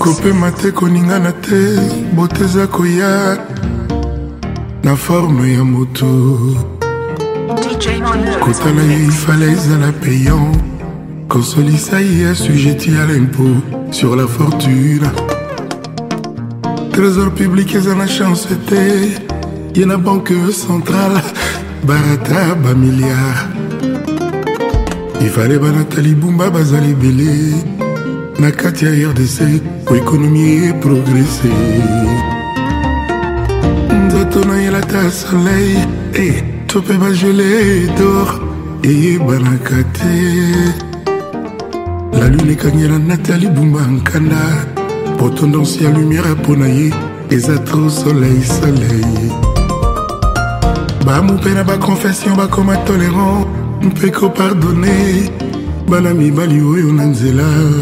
kopema te koningana te boteza koya na forme ya moto kotala ye ifala ezala payant konsolisa ye assujetti à l'impôt sur la fortune trésor public eza na chance te ye na banque centrale barata bamilliard ifale banatali bumba bazali ebele na kati ya RDC po économie progresse nzoto na yelata soleil tope bajele d'or eyebanaka te la lune ekangela Nathalie Bumba nkanda po tendance ya lumière apona ye eza trop soleil bamupe na baconfession bakoma tolérant mpe kopardonne bana mibali oyo na nzela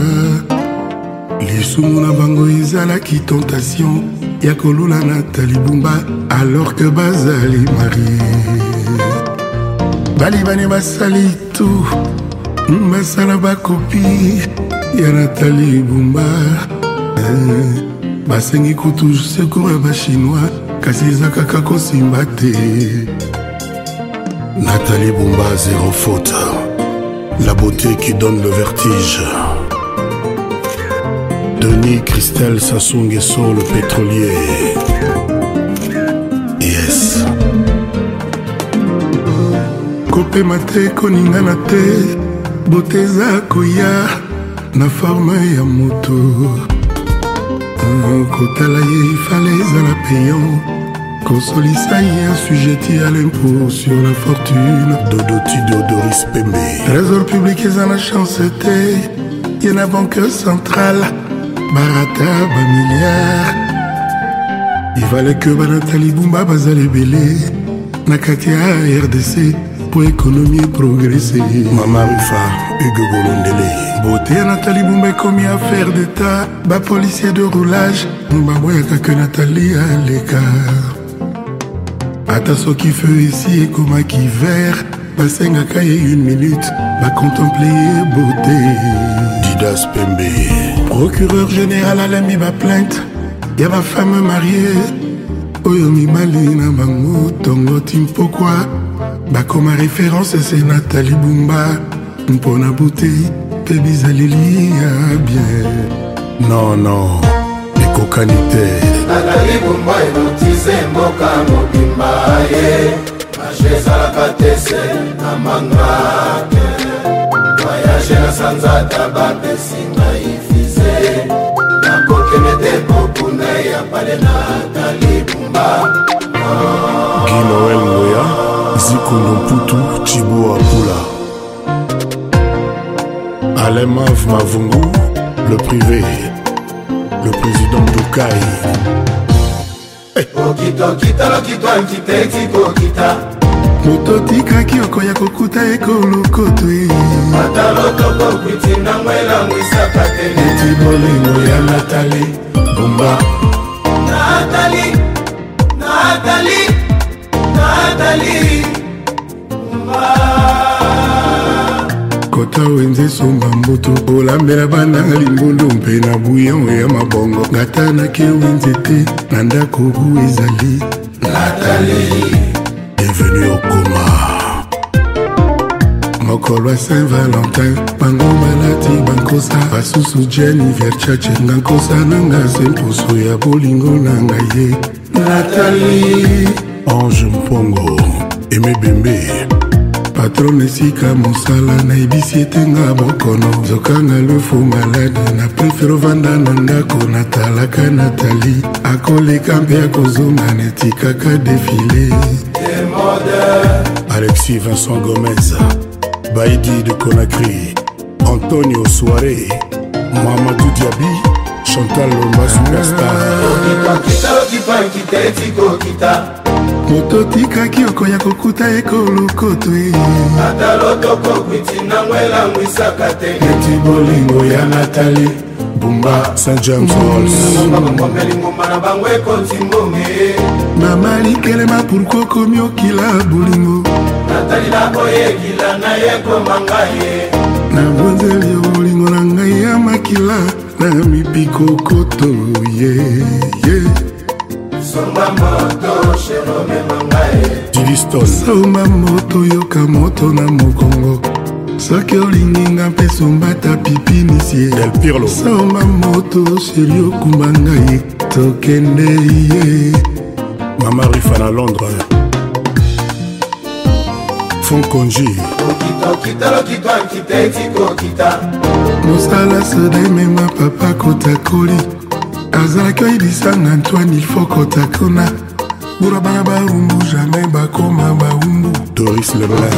lisumu na bango ezalaki tentation ya kolula Nathalie Bumba alors que bazali marie balibane basali tout basala bakopi ya Nathalie Bumba basengi kutu secours ya bachinois kasi eza kaka kosimba te Nathalie Bumba, zéro faute. La beauté qui donne le vertige. Denis Christelle Sassou Nguesso, le pétrolier. Yes. Kopema te koningana te boteza koya na forme ya moto kotala ye ifale ezala payant konsolisa ye assujetti à l'impôt sur la fortune Dodoti Dodoris Pembe trésor public eza na chance te ye na banque centrale barata bamilliard ifale ke banatali Bumba bazali ebele na kati ya RDC po économie progresse Mama Rufa Hugo Bolondele beauté ya Nathalie Bumba ekomi affaire d'état bapolicier de roulage baboyaka ke Nathalie aleka ata soki feu esi ekomaki vert basengaka ye 1 minute bacontemple ye beauté Didas Pembe procureur général alemi baplainte ya bafemme mariée oyo mibali na bango tongo timpokwa bakoma référence se Nathalie Bumba mpona beauté mpe bizaleli ya bien non ekokani te Nathalie Bumba enotize mboka mobimba ye mashe ezalaka te se na mangate voyage na sanzata bapesinga ifize nakokende te mpokuna ya pale Nathalie Bumba Guy Noël Ngoya Zikondo Mputu Chibo Apula Alain Mav Mavungu le privé le président Doukai moto tikaki okoya kokuta ekolokoto eti bolingo ya Nathalie Bumba Nathalie Bumba kota wenze somba mbutu olambela bananga limbundu mpe na buyon ya mabongo ngatanaki wenze te na ndako gu ezali Nathalie est venu au coma mokolo ya Saint-Valentin bango malati bankosa basusu Jenny Verchache ngankosa nanga se mposo ya bolingo na ngai ye Nathalie Ange Mpongo Aimé Bembe patron esika mosala na ebisi etenga bokono zokanga lefo malade na prefere vanda na ndako natalaka Nathalie akoleka mpe akozonga netikaka defile Alexis Vincent Gomez Baïdi de Conakry Antonio Soare Mamadou Diaby Chantal Lomba Superstar moto tikaki okoya kokuta ekolokoto eti bolingo ya Nathalie Bumba Saint James Halls mama likelema pourkoi komi okila bolingo na bonzeli ya bolingo na ngai ya makila na mipikokoto somba moto sherome mangae Diliston somba moto yoka moto na mokongo soki olinginga mpe sombata pipinisie Del Pirlo somba moto sheri okumba ngai tokende ye Mama Rifa na Londres Fonkonji mosala soda emema papa kotakoli azalaki oyebisanga Antoine ilfo kotakona bura bana barumbu jamai bakoma baumbu Doris Leblanc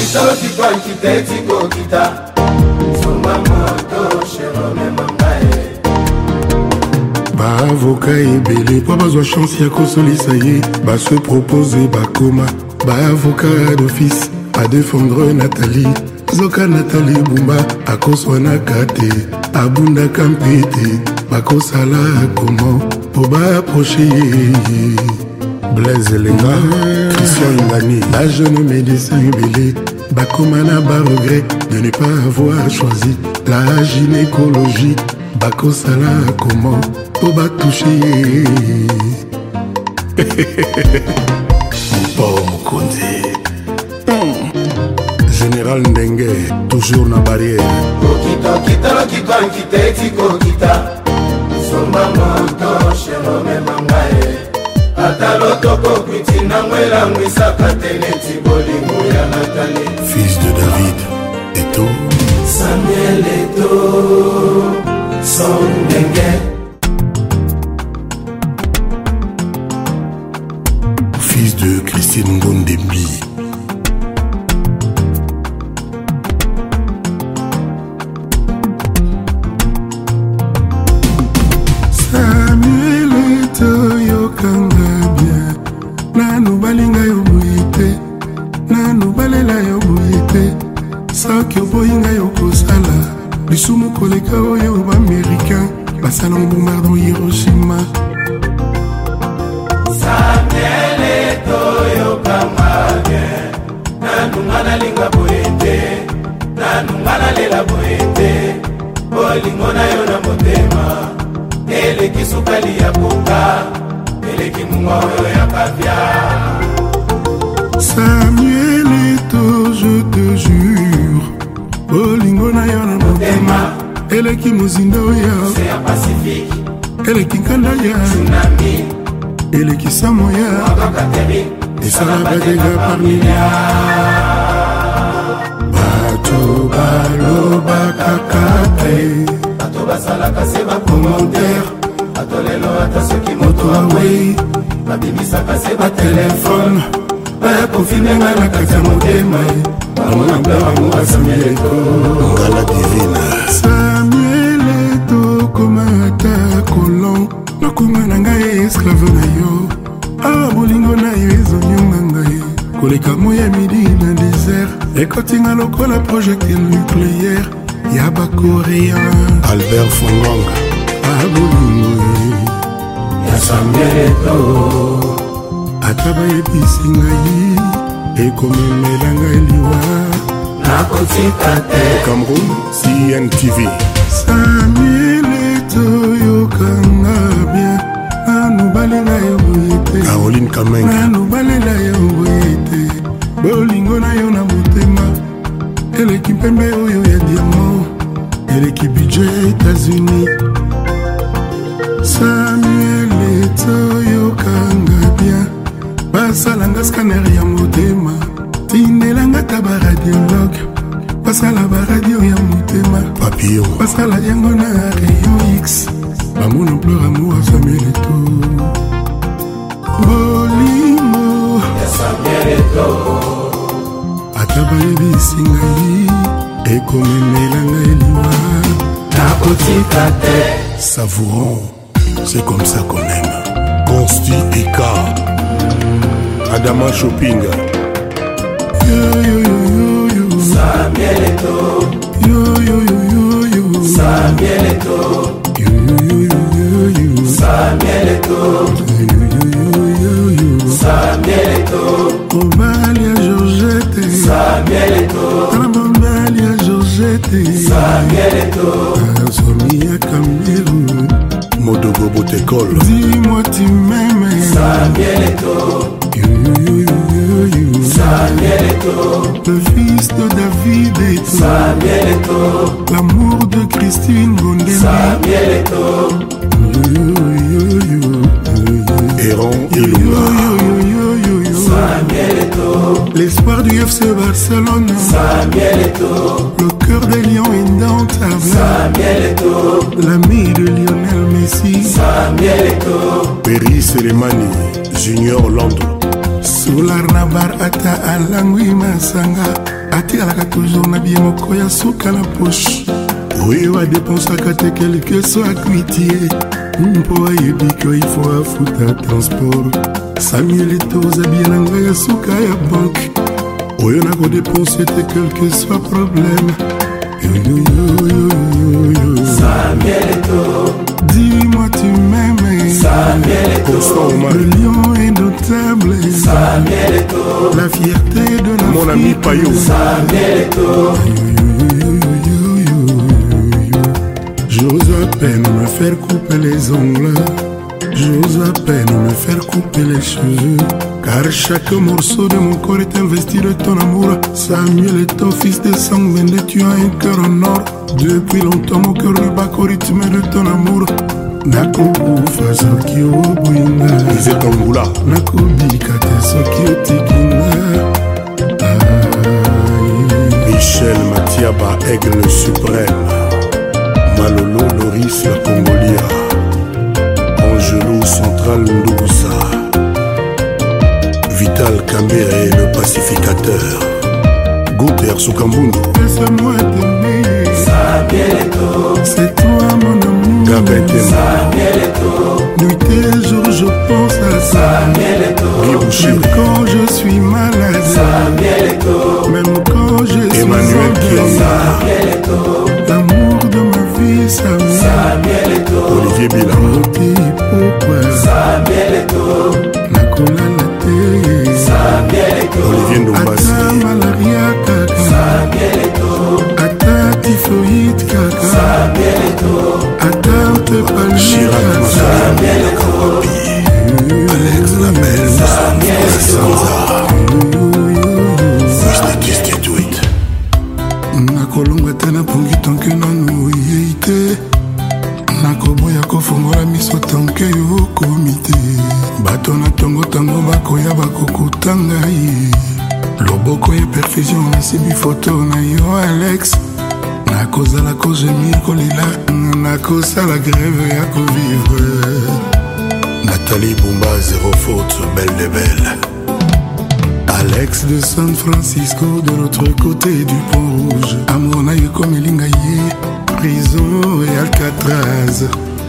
baavoka ebele mpo bazwa chance ya kosolisa ye base propose bakoma baavoka d'office adefendre Nathalie zoka Nathalie Bumba akoswanaka te abundaka mpe te bakosala komo po baaproche ye Blaise Lenga Christian Ingani la jeune médecin ebele bakoma na baregret de ne pas avoir choisi la gynécologie bakosala komo po batouche ye Paul Mokonzi Général Ndenge toujours na barrière somba moto sherome mangae ata lotoko kwiti na ngwelangwisaka te neti bolingo ya Nathalie fils de David Eto Samuel Eto son Ndenge fils de Christine Ngondembi Samuel Eto yokanga bien nanu balinga yo boye te nanu balela yo boye te soki oboyinga yo kosala lisumu koleka oyo baaméricain basala bombardement Hiroshima Samuel Eto yokanga bien nanunga nalinga boye te nanunga nalela boye te bolingo na yo na motema eleki sukali ya boka eleki munga oyo ya kavya Samuel Eto je te jure bolingo na yo na motema eleki mozindo oyo ya Pacifique eleki nkanda ya tsunami eleki samo ya wakakateri esala badega parmilia bato balobakaka te bato basalaka se bacommentaire bato lelo ata soki moto awei babimisaka se batelefone baya konfirme ngai na kati ya motema bamona mplabango Samuel Eto Ngala Divine Samuel Eto koma ata kolon nakoma na ngai esclave na yo awa bolingo na yo ezonyonga ngai koleka moya midi na désert ekotinga lokola projectile nucléaire ya bakoréen Albert Fongonga abolingo ya Samuel Eto ata bayebisi ngai ekomemela ngai liwa nakotika te Cameroun CNTV Samuel Eto yokanga bien nanu balela yo boye te Caroline Kamenga nanu balela yo boye te bolingo na yo na motema eleki mpembe oyo ya diamant eleki budget États-Unis Samuel Eto yokanga bien basalanga scanner ya motema tindelanga ta baradiologue basala baradio ya motema Papillon basala yango na rayon X bamona pleur amour Samuel Eto bolingo ya Samuel Eto ata bayebisi ngai ekomemela ngai liwa nakotika te Savourons c'est comme ça qu'on aime Consti Eka Adama Shopping Samuel Eto Samuel Eto Samuel Eto Samuel Eto Omalia Georgette Samuel Eto Omalia Georgette Samuel Eto Sonia Camille Botekol. Dis-moi tu m'aimes. Samuel Eto'o. Samuel Eto'o. Le fils de David Eto'o. Samuel Eto'o. L'amour de Christine Gondembi. Samuel Eto'o. Errant Ilunga. Samuel Eto'o. L'espoir du FC Barcelone. Samuel Eto'o. Le cœur des lions indomptables. Samuel Eto'o. L'ami de Lionel Messi. Samuel Eto'o. Perry Selemani Junior Londres. Solar Nabar ata alangwi masanga. Atialaka toujours na bien moko ya suka na poche. Oyo adépensaka te quelque soit cuitier. Mpo ayebi que il faut afuta transport. Samuel Eto'o oza bien na ngai ya suka ya banque. Oyo nakodepense te quel que soit problème. Samuel Eto'o. Dis-moi tu m'aimes. Samuel Eto'o. Le lion indomptable. Samuel Eto'o. La fierté de la Mon ami Payot. Samuel Eto'o. J'ose à peine me faire couper les ongles. J'ose à peine me faire couper les cheveux. Car chaque morceau de mon corps est investi de ton amour. Samuel Eto'o, fils de sang bendé, tu as un cœur en or. Depuis longtemps mon cœur ne bat qu'au rythme de ton amour. Nakokufa soki oboyinga. Isaac Angoula. Nakobika te soki otikinga. Michel Matiaba, Aigle suprême. Malolo Loris la Congolia. Angelo Central Ndouza. Vital Kambere le pacificateur. Guter Sukambundu. Laisse-moi t'aimer. Samuel Eto'o. C'est toi mon amour. Gabete. Samuel Eto'o. Nuit et jour je pense à ça. Samuel Eto'o. Même quand je suis malade. Samuel Eto'o. Même quand je suis Emmanuel endormi. Samuel Eto'o. L'amour de ma vie, Samuel. Samuel Eto'o. Olivier Bila. Pourquoi Samuel Eto'o. nakolala te. Samuel Eto'o. Olivier Ndombasi. Ata malaria kaka. Samuel Eto'o. Ata typhoïde kaka. Samuel Eto'o. Ata ntepalmi Chirac kaka. Samuel Eto'o. Alex Lamel. Samuel Eto'o. nakolongwa te napongi tonke nanu oyei te. Nakoboya kofongola miso tonke yo okomi te. Bato na tongo tango bakoya bakokuta ngai. Loboko ya perfusion nasibi foto na yo Alex. Nakozala kojemir kolila. Nakosala grève ya kovivre. Nathalie Bumba, zéro faute, belle de belle. Alex de San Francisco, de l'autre côté du pont rouge. Amour na ye comme Elingaye, prison et Alcatraz.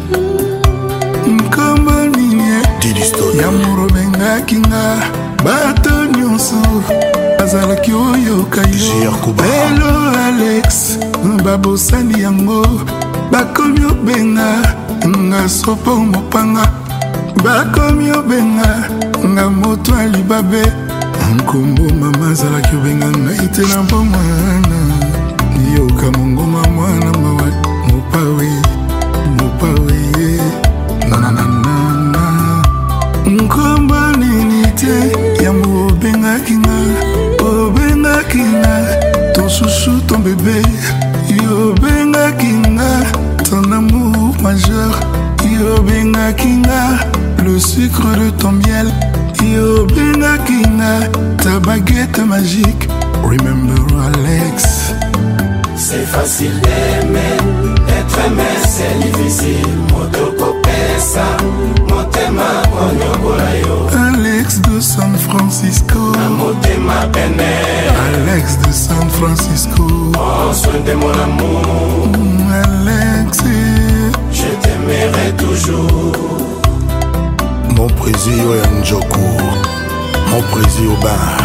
Nkamba ninye, Didi Stone. yamuro benga kinga. Bato nyonso, azalaki oyoka yo. J.R. Kuba. Hello Alex, babosani yango. Bakomi obenga, nga sopo mopanga. Bakomi obenga, nga moto alibabe. Nkombo mama azalaki obenga ngai te na bomwana. Yoka mongoma mwana mawa mopawe mopawe nananana. Nkombo nini te yamu obengaki nga ton chouchou ton bébé. Yobengaki nga ton amour majeur. Yobengaki nga le sucre de ton miel. Yobengaki nga ta baguette magique. Remember Alex. C'est facile d'aimer, être aimé c'est difficile. Motoko pesa, motema konyokola yo. Alex de San Francisco. Motema bene. Alex de San Francisco. Prends soin de mon amour. Alex. Je t'aimerai toujours. Mon président Yanjoku. Mon président Bar.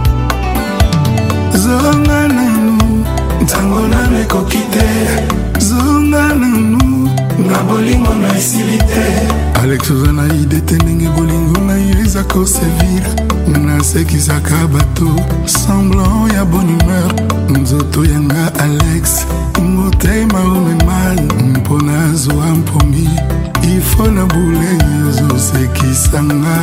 Zonga nanu, ntango na mekoki te. Zonga nanu, na bolingo na esilite. Alex ozana idete ndenge bolingo na yo eza kosevir nasekisaka bato semblant ya bonne humeur nzoto yanga Alex motema omema mpona zwa mpomi ifo na bule ozosekisanga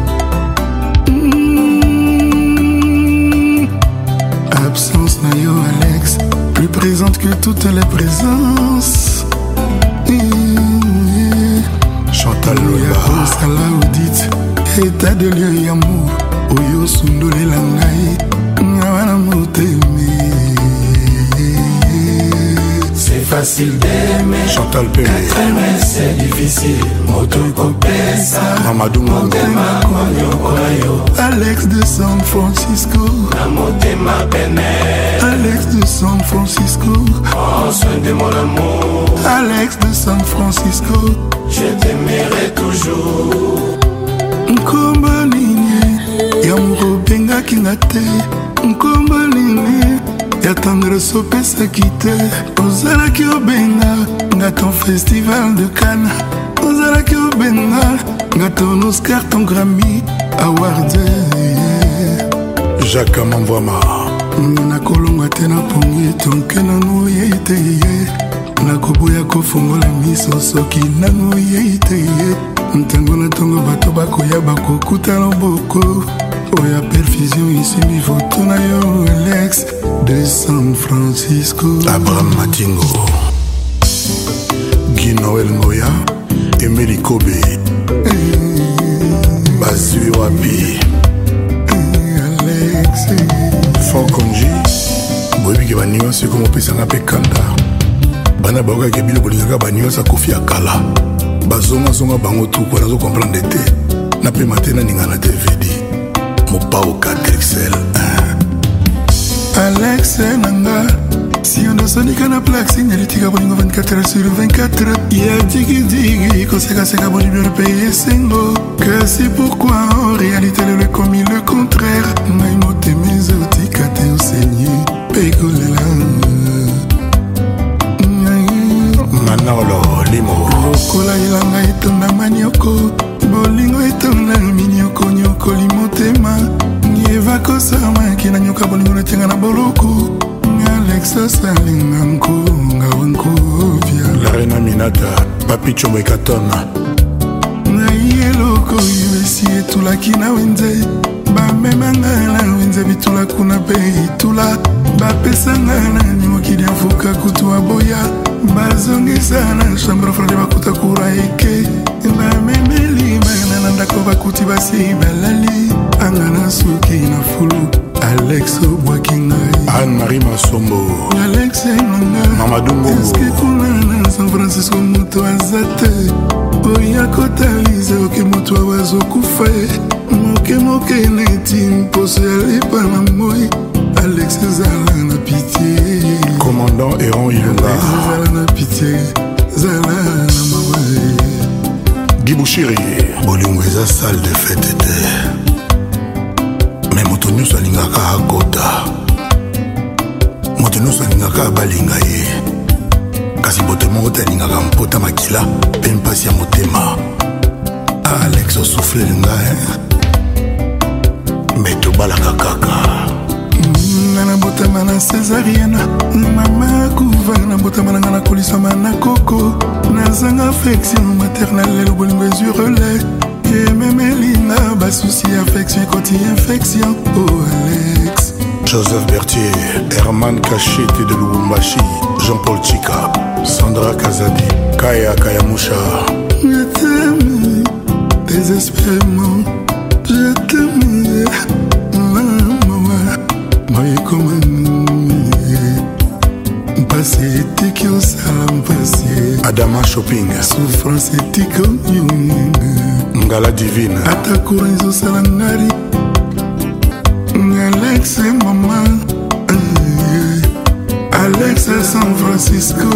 absence na yo Alex plus présente que toutes les présences. Chantal Loya osala audit état de lieu yamour oyo sundolela ngai ngawana moteme. C'est facile d'aimer, Chantal Pele, aimer c'est difficile, moto kopesa Mamadou motema konyokola yo. Alex de San Francisco, Na motema pene, Alex de San Francisco, prends soin de mon amour, Alex de San Francisco, je t'aimerai toujours. nkomba nini yamour obengaki nga te, nkomba nini ya tendresse opesaki te, ozalaki obenga nga ton festival de Cannes, ozalaki obenga nga ton Oscar, ton Grammy Award. Jacques Amamvwama, nakolonga te na pongi tonke nano yei te ye, nakoboya kofongola miso soki nano yei te ye, ntango na ntongo bato bakoya bakokuta loboko oya perfusion isimbi foto na yo Alex de San Francisco. Abraham Matingo, Guy Noël Ngoya, Emily Kobe, Bazui Wapi, Alex Fort Konji, boyebi baniwa seko mopesanga pe kanda bana bakokaki bino bolingaka baniwa sa kofi ya kala bazongazonga bango tuku nazo comprendre te napema te naningana te vedi mopao 4XL. Alex nanga si ondosonika na plaque signalitika bolingo 24h sur 24 ya digidigi kosekaseka bolibio paye sengo kasi pourquoi en réalité le commis le contraire ngai motema ezotika te osenyi pekolela Manolo Limo, lokola elanga etonda manioko bolingo etonda minioko nyokoli motema nieva kosamaki na nyoka bolingo natianga na boloko Alex asalinga nkonga wankovia la reine Aminata, Papi Chombo Ekatona, ngai eloko oyo esi etulaki na wenze bamemanga na wenze bitula kuna pe itula bapesanga na nyokili afuka kutu aboya bazongisa na chambre frade bakuta kura eke bamemeli bana na ndako bakuti basi balali anga na suki na fulu Alex obwaki ngai Anne-Marie Masombo, Alex enanga Mamadou Ngongo, eske kuna na San Francisco moto aza te oya kotalize oke moto awazokufa moke neti mposo ya lipa na moi Alex ezala na pitié, commandant Héron Ilunga, Alex ezala na pitié, zala na mawa Guy Bouchiri, bolingo eza salle de fête te mais moto nyonso alingaka akota, moto nyonso alingaka abalinga ye kasi boto moko te alingaka mpota makila mpe mpasi ya motema. Alex osuflelinga me tobalaka kaka nga na botama na césarienne mama kuva na botama na nga na kolisama na koko nazanga affection maternelle lelo bolingo ezwi relais ememelinga basusi affection ekoti infection oh Alex. Joseph Berthier, Herman Kachete de Lubumbashi, Jean-Paul Chika, Sandra Kazadi, Kaya Kayamusha. Je t'aime désespérément, je t'aime maman moi comme passé éthique au salam passé Adama Shopping, souffrance éthique Ngala Divine, atakura izo salangari Alex et maman Alex et San Francisco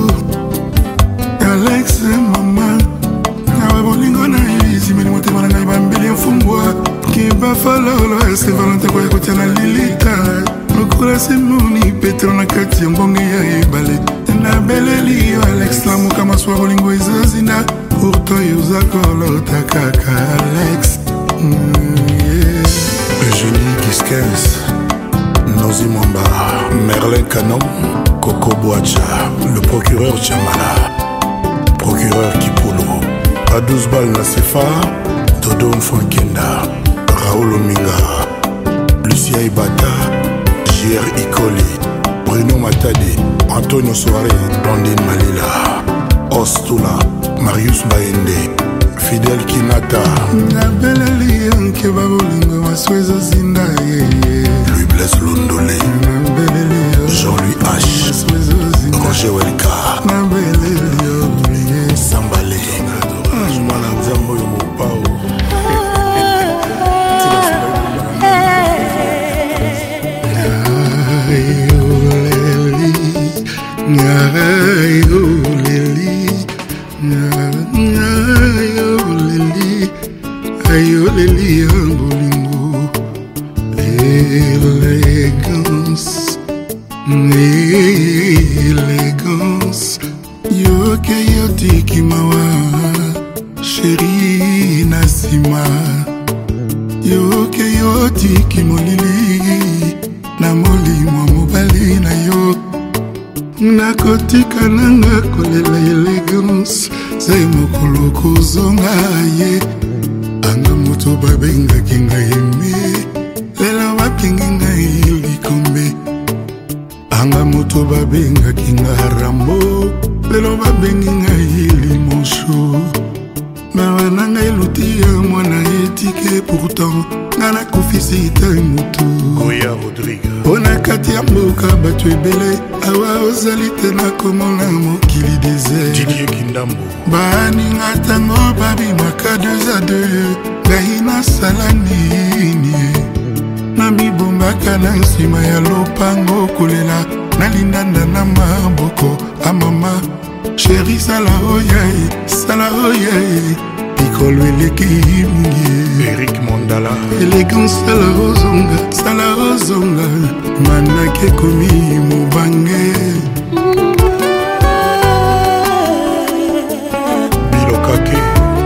Alex et maman awa bolingo na yo isimeli motema na ngai bambeli afungwa keba falolo ese valante koya kotia na lilita lokola semoni petro na kati ya mbonge ya ebale nabeleli yo Alex lamuka maswa bolingo ezazina pourtant yoza kolota kaka Alex. Eugénie Gisquens, Nozi Mwamba, Merlin Canon, Coco Boacha, le procureur Chamala, procureur Kipolo, à 12 balles na Cefa, Dodo Mfankenda, Raoul Ominga, Lucia Ibata, J.R. Ikoli, Bruno Matadi, Antonio Soare, Blandine Malila, Ostula, Marius Baende, Fidel Kinata, nabeleli yanke babolingo maswezo zinda Louis Blaise Londolé, Jean-Louis H, Roger Welka, Sambale, Mwana Nzambo Yomopao. Ayoleli bolingo élégance, élégance. Yoke yotiki mawa chéri nasima. Yoke yotiki molili na molimo mobali na yo. Nakotika nanga kolela élégance. Zai mokolo kozonga ye. Anga moto babengaki ngai eme lelo bapengi ngai likombe. Anga moto babengaki ngai rambo lelo babengi ngai limonsho. Mawa na ngai luti ya mwana etike pourtant nga nakufisi te motu. Goya Rodrigue Pona kati ya mboka bato ebele awa ozali te nakomona mokili désert. Didier Kindambo baninga tango babimaka 2 à 2 ngai nasala nini na mibombaka na nsima ya lopango kolela nalindanda na maboko amama sheri sala oyae pikolo eleki mingi Eric Mondala élégance sala ozonga manake komi mobange. Bilokake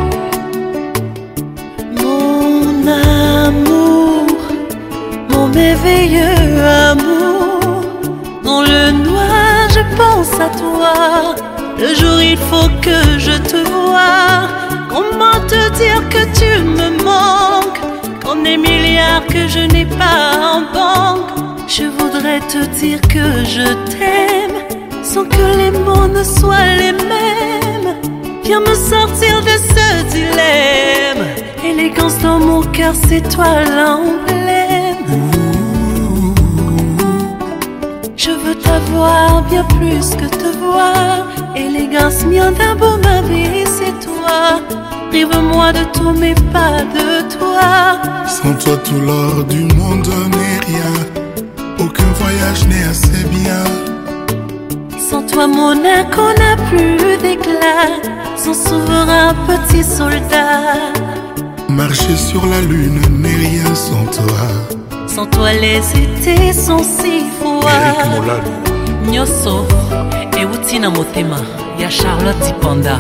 Mon amour, mon merveilleux amour, dans le noir je pense à toi. Le jour il faut que je te voie. Comment te dire que tu me manques? Qu'en des milliards que je n'ai pas en banque. Je voudrais te dire que je t'aime, sans que les mots ne soient les mêmes. Viens me sortir de ce dilemme. Élégance dans mon cœur, c'est toi l'emblème. Je veux t'avoir bien plus que te voir. Élégance, mien d'un beau ma vie, c'est toi. Prive-moi de tout mais pas de toi. Sans toi tout l'or du monde n'est rien. Aucun voyage n'est assez bien. Sans toi mon âme n'a plus d'éclat. Son souverain petit soldat. Marcher sur la lune n'est rien sans toi. Sans toi les étés sont si froids. Eric Molalo Nyoso euti na motema ya Charlotte Panda.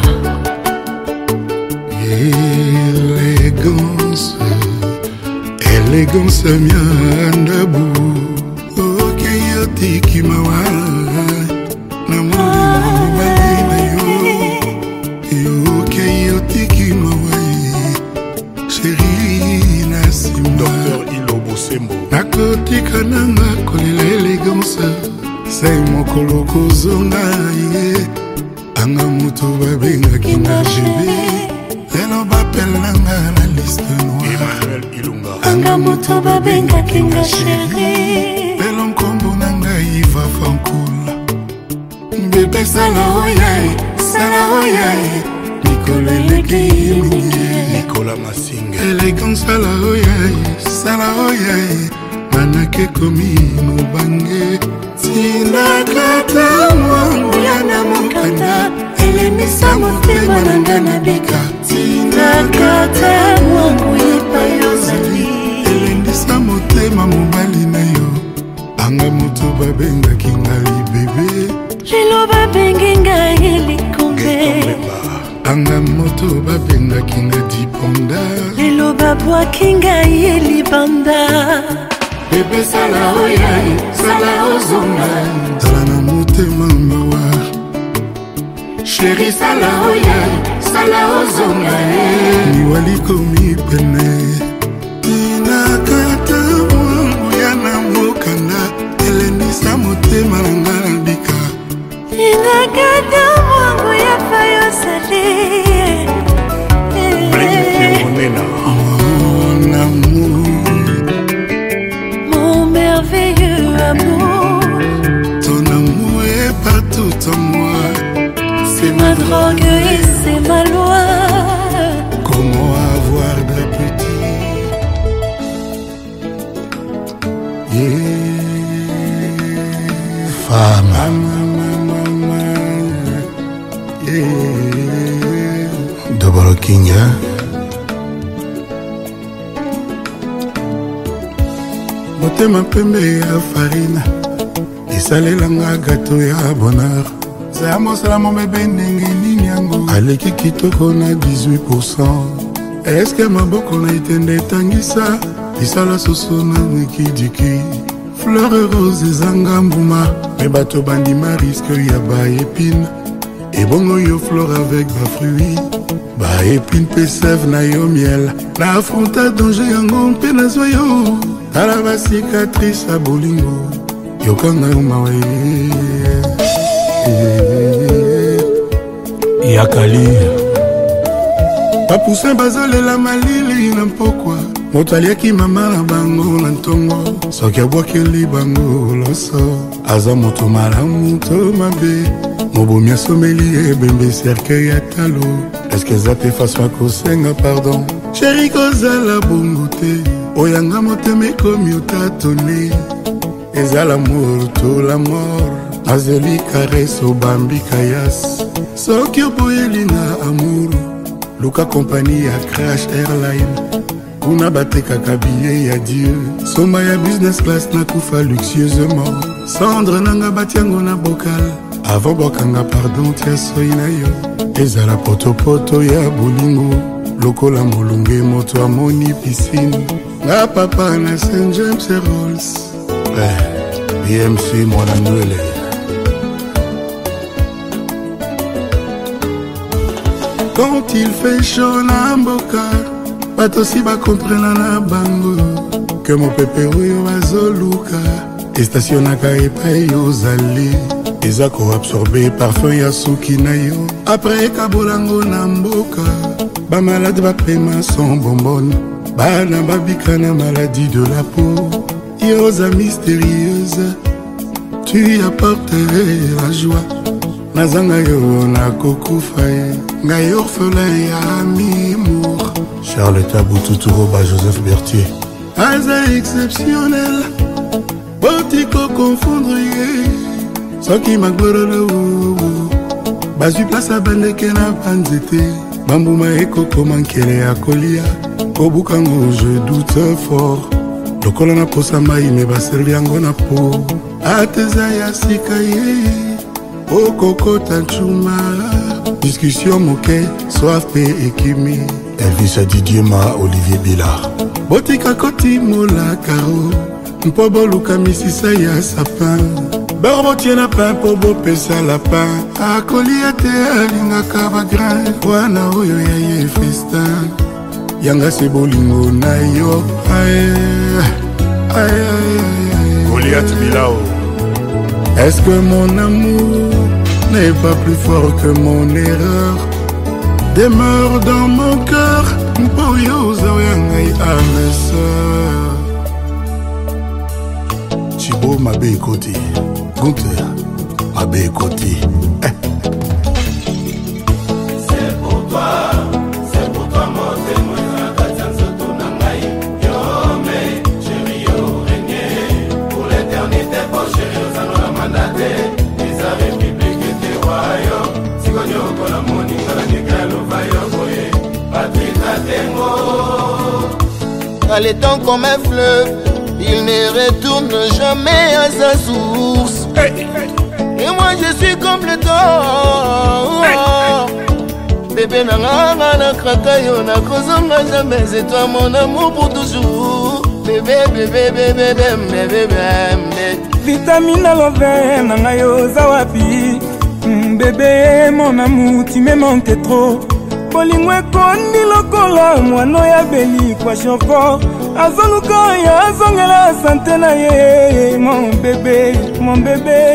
Élégance, élégance miandabu. Ok yotiki mawa na molimo mobali na yo. Ok yotiki mawa chéri nasima. Docteur Ilo Bosembo nakotika nanga kolela élégance. Sai mokolo kozonga ye. Anga moto babengaki na jebe lelo bapelanga na liste noire. Emmanuel Ilunga Anga moto babengaki nga chéri. lelo nkombo na ngai va fankula bebe sala oyae mikolo eleki mingi. Nicolas Massinga élégance sala oyae manake komi mobange. Tinakata mwangu yana mokanda elemisa motema na nga na bika. Tinakata mwangu yepa yozali elendisa motema mobali na yo. Anga moto babengaki ngai bebe Lelo babengaki babwaki ngai elibanda. Bébé sala oyai, sala ozonga. Tala na motema mawa. Chéri sala oyai, sala ozonga. Niwali komi pene. Tinakata mwangu ya na mokanda. Elendisa motema na nga na bika. Tinakata mwangu ya fayo sali. Mon amour, mon merveilleux amour, ton amour est partout en moi. C'est ma drogue et c'est ma loi. Comment avoir d'appétit? Femme, Double King, hein? Motema pembe ya farina esalelanga gato ya bonheur. Zaya mosala mon bébé ndenge nini yango aleki kitoko na 18%. Eske maboko na itende etangisa lisala soso na nikidiki. Fleur rose ezanga mbuma me bato bandima riske ya baépine. Ebongo yo flore avec bafruit baépine pe sève na yo miel. Na affronta danger yango mpe nazwa yo. Tala ba cicatrice a bolingo yokanga yo mawe. Yakali Papoussin bazolela malili na mpokwa. Moto aliaki mama na bango na ntongo. Soki abwakeli bango loso aza moto malamu to mabe. Mobomi asomeli ebembe cercueil ya talo. Eske eza te faso akosenga pardon. Chéri kozala bongo te. Oyanga motema ekomi otatone. Eza l'amour to la mort. Azeli caresse obambi kayas. Soki oboyeli na amour luka kompani ya Crash Airline. Kuna batekaka billet ya Dieu. Soma ya business class nakufa luxueusement. Cendre nanga batiango na bocal. Avant bokanga pardon tia soi na yo. Ezala potopoto ya bolingo. Lokola molunge moto amoni piscine. Nga papa na St. James et Rolls. BMC mwana nwele. Quand il fait chaud na mboka bato si bakomprena na bango que mon pepe oyo bazoluka estationaka epai ozali eza koabsorbe parfum ya suki na yo. Après ekabolango na mboka bamalade bapema son bonbonne. Bana babika na maladie de la peau. Yoza mystérieuse, tu apportes la joie. Nazanga yo na kokufa ye. Ngai orphelin ya mimour. Charles Taboutoutouro ba Joseph Berthier. Aza exceptionnel, botiko confondre ye. Soki magborolo bazwi place a bandeke na banzete. Bambuma ekoko mankele ya kolia. Obukango je doute fort. Lokola na posa mai me baservi yango na po. Ateza ya sika ye. Okokota chuma. Discussion moke, soif pe ekimi. Elvis Didier ma Olivier Billard. Botika koti mola karo. Mpo boluka misisa ya sapin. Borbo tiena pain po bopesa lapin. Akolia te alingaka bagrin. Wana oyo ya ye festin. Yanga se bolingo na yo. Goliath Bilao. Est-ce que mon amour n'est pas plus fort que mon erreur? Demeure dans mon cœur. Mpoyo zaoyangai à mes sœurs. Chibo Mabé Koti. Gunther Mabé Koti. Les temps comme un fleuve, il ne retourne jamais à sa source. Et moi je suis comme le temps. bébé nanga na kraka yo na kozonga jamais. C'est toi mon amour pour toujours. Bébé, bébé, bébé, bébé, bébé. Vitamine à l'envers, nanga yo zawapi. Bébé, mon amour, tu me manques trop. Bolingo ekondi lokola mwana ya beli kwa shoko. Azoluka ya azongela sante na ye. Mon bébé, mon bébé,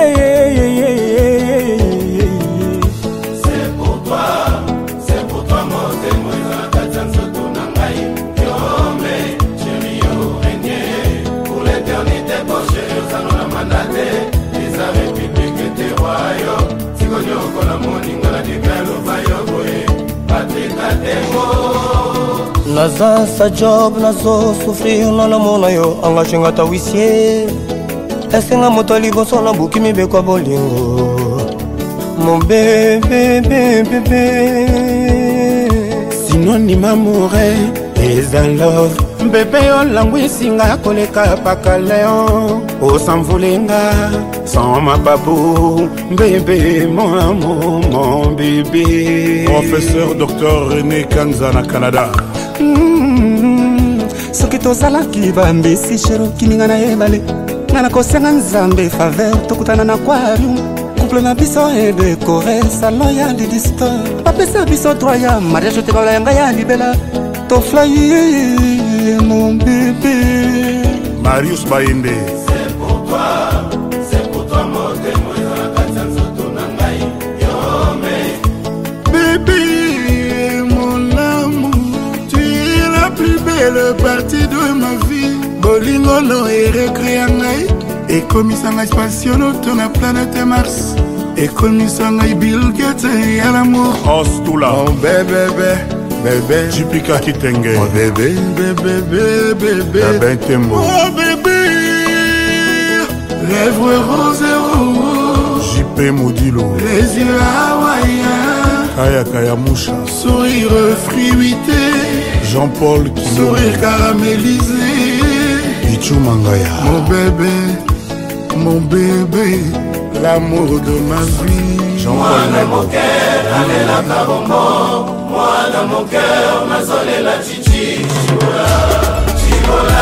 C'est pour toi, mon témoin, la katanzo tonangai. Yo, mais, chérie, yo, régné. Pour l'éternité, bon chérie, ça nous l'a mandaté. Les républiques étaient royaux. Si qu'on y a encore la moninga, la décale au vaillot, Patrick Atengo. Naza sa job, nazo souffrir, nana mona yo, engagé ta wissier. Esenga moto liboso na buki mibeko bolingo. Mon bébé, bébé, bébé. Synonyme amoureux, is in love. Bébé yo langwisinga koleka pakaleo. Osamvulinga, sans ma babou. Bébé, mon amour, mon bébé. Professeur Dr René Kanza na Canada. Soki tozalaki bambisi shero kininga na ebale. Ngana kosenga nzambe faveur tokutana na aquarium. Couple na biso e décoré salon ya lidisto. Bapesa biso droit ya mariage te bala yanga ya libela. To fly mon bébé. Marius Bainde. C'est pour toi, mon témoin, la katanzo tonangai. Yo, mais, Bébé, mon amour, tu es la plus belle partie de ma vie. Bolingo no et recréangai. Et comme ça n'a spationaute sur la planète Mars. Et comme ça n'a Bill Gates et à l'amour. Ostula. Mon bébé, bébé. Jipika Kitenge. Mon bébé, bébé, bébé, bébé. Ben Tembo. Oh bébé, lèvres roses et rouges. JP Modilo. Les yeux hawaïens. Kaya Kaya Moucha. Sourire fruité. Jean-Paul Kino. Sourire caramélisé. Ichu Mangaya. Mon bébé, l'amour de ma vie. Jean-Paul Nebo. Mon cœur, allez la carombo. Moi dans mon cœur, ma soleil la chichi. Chibola,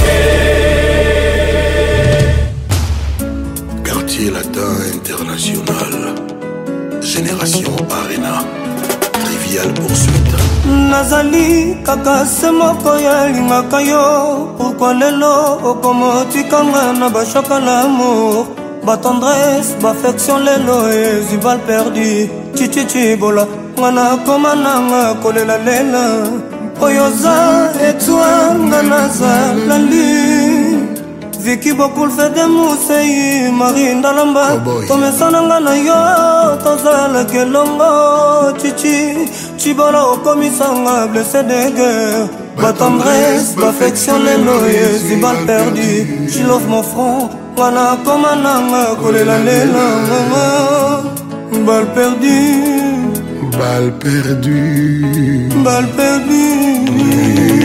Quartier Latin International. Génération Arena. Trivial poursuite. Nazali kaka se moko ya lingaka yo. Pourquoi lelo okomotikanga na bashoka l'amour. Ba tendresse, ba affection lelo et bal perdu. Chichichi bola ngana komananga kolela lela. Oyoza etwa nganaza lali. Viki beaucoup fait de mousseyi Marine Dalamba. Tomesana ngana yo tozala kelongo. Chichi Chibola okomisanga blessé de guerre. Ba tendresse, ba affection lelo et bal perdu. She love mon front. Wana komananga kolela lela mama. Balle perdue. Balle perdue. Balle perdue.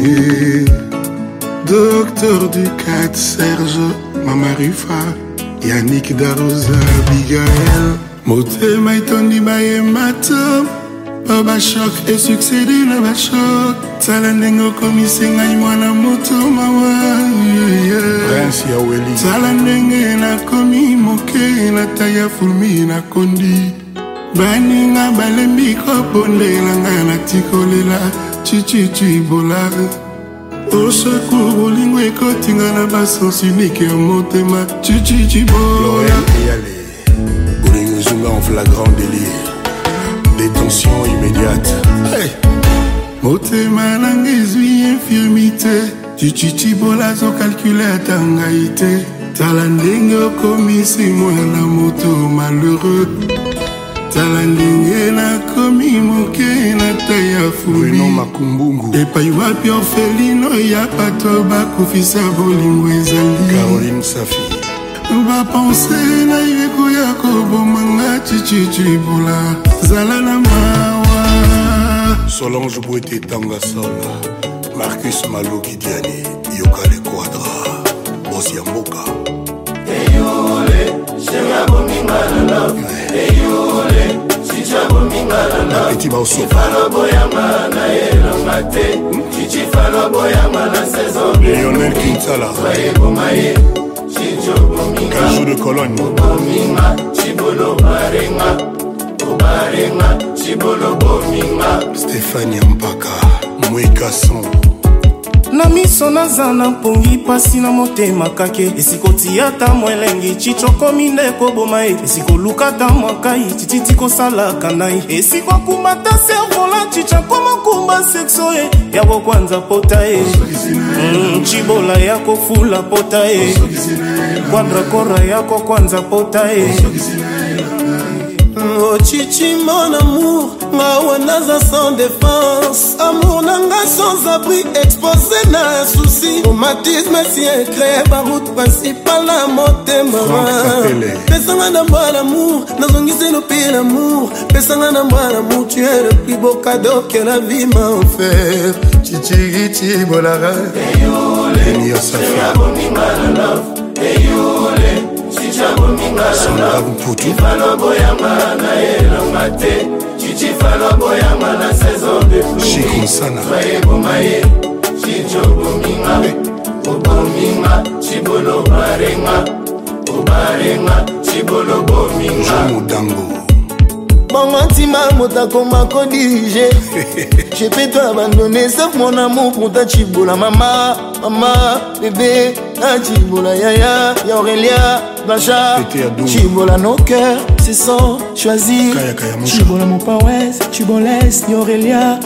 Docteur Ducat, Serge, Mama Rufa, Yannick Darosa, Abigail. Motema etondi baye matom. Baba choc et succédé le bas choc. Salandengo komisenga imwana moto mawa. Prince Yaweli. Salandenge na komi moke na taya fulmi na kondi. Baninga balembi kopondela nga na tikolela. Chichichi bola. Au secours, bolingo ekotinga na basens unique ya motema. Chichichi bola. Bolingo zunga en flagrant délire. Détention immédiate. Hey. Motema nanga ezwi infirmité. Chichichi bola zo calcule atangai te. Tala ndenge okomisi mwana moto malheureux. Tala ndenge nakomi moke na taya fuli. Bruno Makumbungu. Epai wapi orphelino ya bato bakufisa bolingo ezali. Caroline Safi. Bapense na yeko ya kobomanga chichichi bola. Zala na mawa. Solange Bouete Tanga Sola. Marcus Maloki Diani. Yoka le Quadra. Boss Yamboka. Eyole, chéri abominga na love. Eyole, chicha abominga Petit Baoso Lionel Kinsala Cajou de Cologne Stéphanie Mpaka Mwikason na miso naza na mpongi pasi na motema kake esikoti ata mwelengi chichokomi nde koboma ye esikoluka ta mwakai tititi kosalaka na ye esikokumata servola chichakoma kumba sekso ye ya kokwanza pota ye chibola ya kofula pota ye kwadra kora ya kokwanza pota ye Oh chichi mon amour, ma naza sans défense. Amour nanga sans abri, exposé na souci. Traumatisme si éclair, par route principale à motema. Pesanga na moi l'amour, nazongisi no pire l'amour. Pesanga na moi l'amour, tu es le plus beau cadeau que la vie m'a offert. Chichi gichi bolara. Enia Safa Sandra Buputu Chico Sana Jean Modango Bangantima motako mako dirigé. J'ai pu t'abandonner sauf mon amour pour ta chibola maman. Maman, bébé, ta chibola yaya, ya Aurélia, Bacha. Chibola nos cœurs, c'est sans choisir. Chibola mon paroisse, chibolès, ya Aurélia.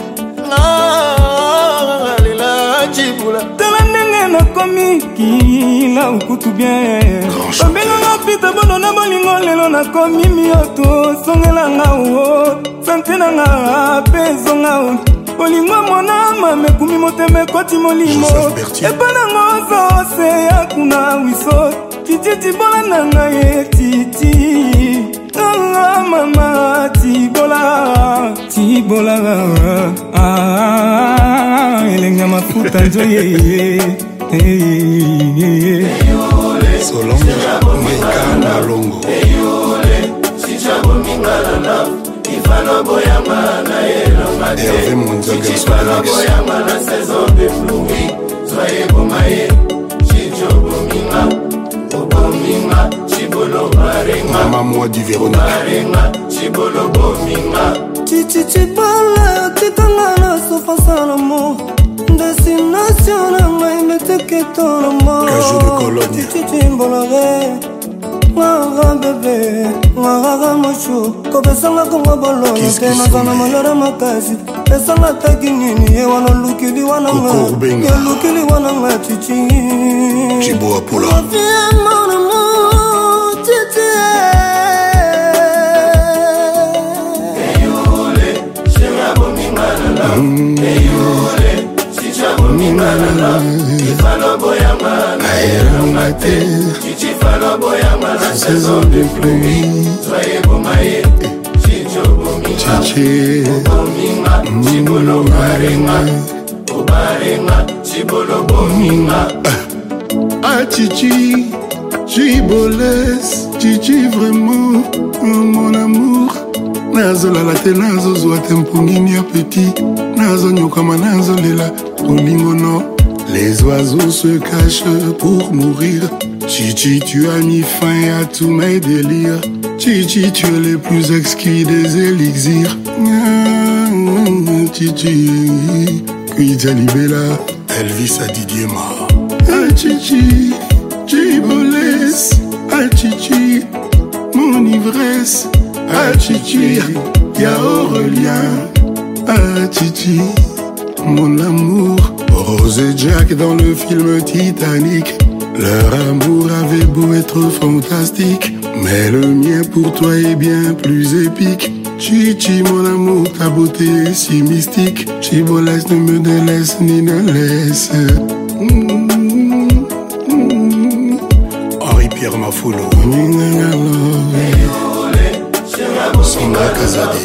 Ah, lela, chibola. nakomi kila ukutu bien babenga pita bono na bolingo lelo nakomi mioto songelanga o sante nanga pezonga bolingo monama mekumi motema ekoti molimo epanango zose ya kuna wiso tititi bola nanga ye titi mama tibola elenga mafuta njoye Solange Maika Malongo Hervé Mondiaga Maman moi du Véronique Titi bala titanga na souffrance à l'amour. Destination na ngai meteke ton amour. Cajou de Cologne Titi mbolore Ngara bébé Ngara mocho Kobesanga kongo bolo Nazana malora makasi Esanga taki nini Ye wana lukili wana nga Ye lukili wana nga titi Chibo Apola Viens mon amour Titi Saison de pluie Chichi Ah Chichi Chibolès Chichi vraiment mon amour Nazolala te nazozwa te mpongini ya petit Nazonyokama nazolela olingono. Les oiseaux se cachent pour mourir. Chichi, tu as mis fin à tous mes délires. Chichi, tu es le plus exquis des élixirs. Chichi, Kwija Libela, Elvis à Didier Ma. Ah Chichi, Chibolès. Ah Chichi, mon ivresse. Ah Chichi, y'a Aurélien. Ah Chichi, mon amour. Rose et Jack dans le film Titanic. Leur amour avait beau être fantastique, mais le mien pour toi est bien plus épique. Chichi mon amour, ta beauté est si mystique. Chibolès ne me délaisse ni ne laisse. Henri-Pierre Mafoulou. Sandra Kazadi.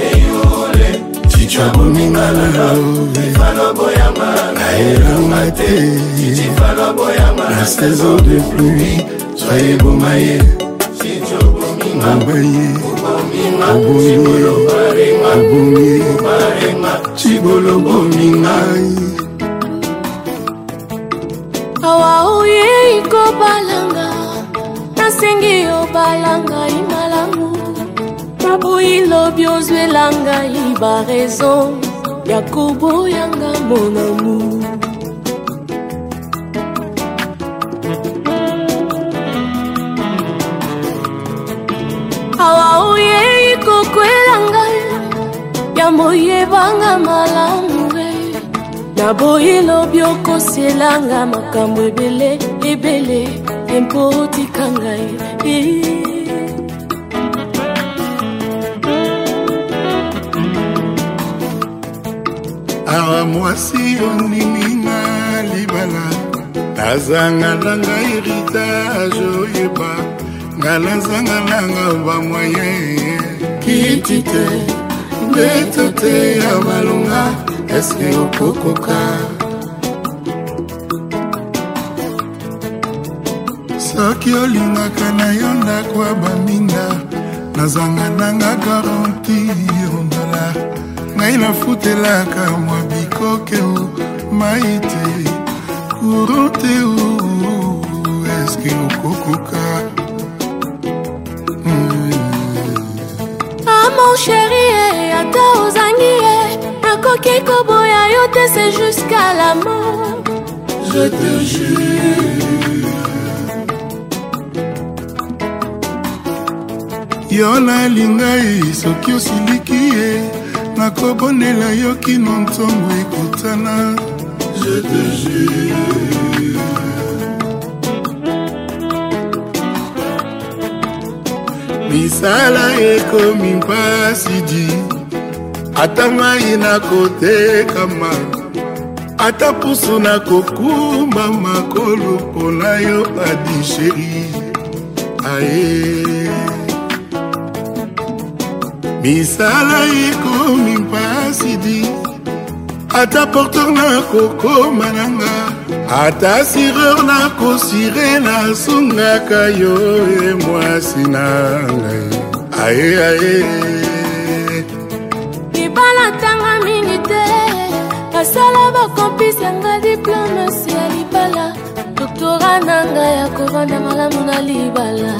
La saison de pluie, soyez beau maillé, abungi chibolo bomingai awa oye iko balanga nasengi yo balanga imalamu maboyi lobi ozwelanga iba raison yakobo yanga mon amour awa oye iko kwelanga ya moye banga malamu naboyi lobi okoselanga makambo ebele ebele empo otikanga awa mwasi ondiminga libala nazangalanga héritage oyeba nga nazangalanga bamwaye kiti te mbeto te ya malonga eske okokoka soki olingaka na yo ndako ya baminda nazangananga garanti $1 ngai nafutelaka mwa bikoke mai te kuro te eske okokoka mon chéri ata ozangi nakoki koboya yo te c'est jusqu'à la mort je te jure yo nalinga soki osiliki ye nakobonela yo kino ntongo ekutana je te jure misala ekomi mpasi di ata mai nakotekama ata pusu nakokumba makolo mpona yo adi sheri aye misala ekomi mpasi di ata porteur nakokoma nanga ata sireur nakosire nasungaka yo e mwasi na ngai aye aye libala tanga mingi te basala bakompisi yanga diplomasi ya libala doktora nanga ya kovanda malamu na libala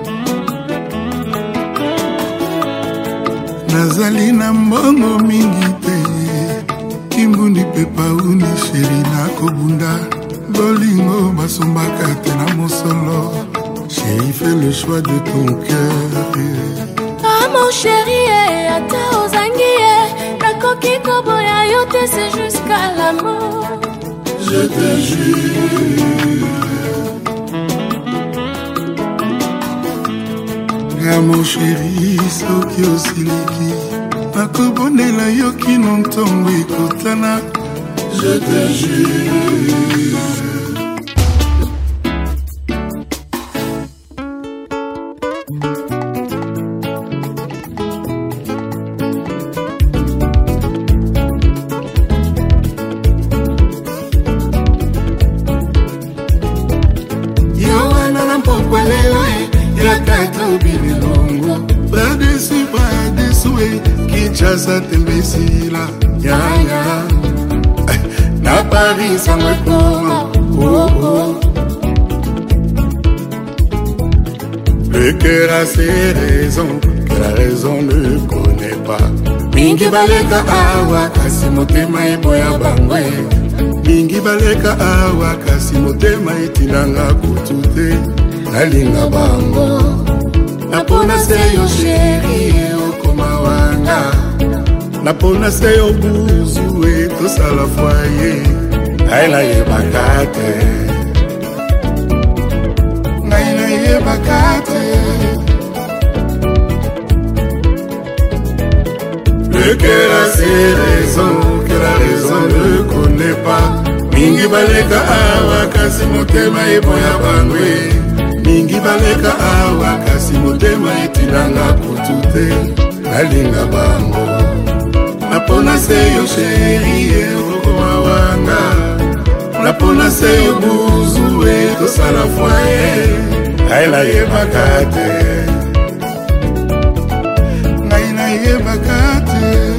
nazali na mbongo mingi te kimbundi pe pauni sheri nakobunda bolingo basombaka te na mosolo chéri fais le choix de ton cœur ah mon chéri ata ozangi nakoki koboya yo te c'est jusqu'à la mort je te jure nga mon chéri soki osiliki nakobonela yo kino ntongo ekotana je te jure yo wana na mpokwa lelo yakatobinelongo bradesue Kinshasa tembesila yaya na Paris sango ekoma le cœur a ses raisons que la raison ne connaît pas mingi baleka awa kasi motema eboya bangwe mingi baleka awa kasi motema etinanga kutu te nalinga bango napona se yo chéri okoma wanga napona se yo buzu etosala foye ngai nayebaka te ngai nayebaka te le cœur a ses raisons que la raison ne connaît pas mingi baleka awa kasi motema eboya bangwe mingi baleka awa kasi motema etinanga kutu te nalinga bango napona se yo chéri okoma wanga napona se yo buzu etosala foye ngai nayebaka te ngai nayebaka te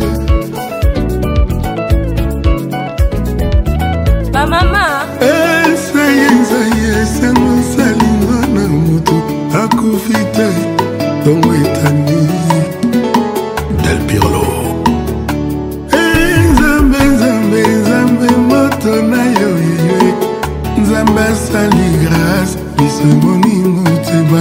nzambe asali grâce biso emoni motema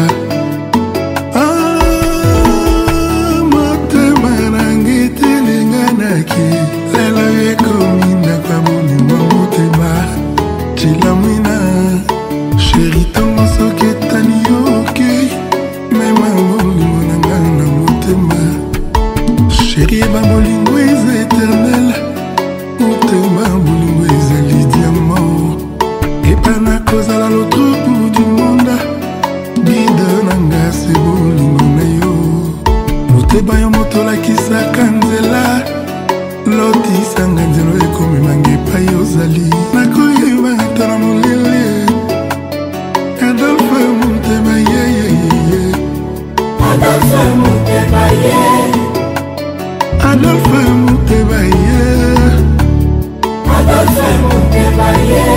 motema nange telenganaki lelo ekomi nakwa molimo motema cilamwina sheri ntango soki etani yoki mema molimo nanga na motema sheri eba bolingo eza éternel motema bolingo ezali diamant epana kozala l'autre bout du monde guide nanga se bolingo na yo motema yo motolakisaka nzela lotisanga nzelo ekomemanga epai ozali nakoyeba ata na molele Adolphe motema yeyeyeye Adolphe motema ye Adolphe motema ye Adolphe motema ye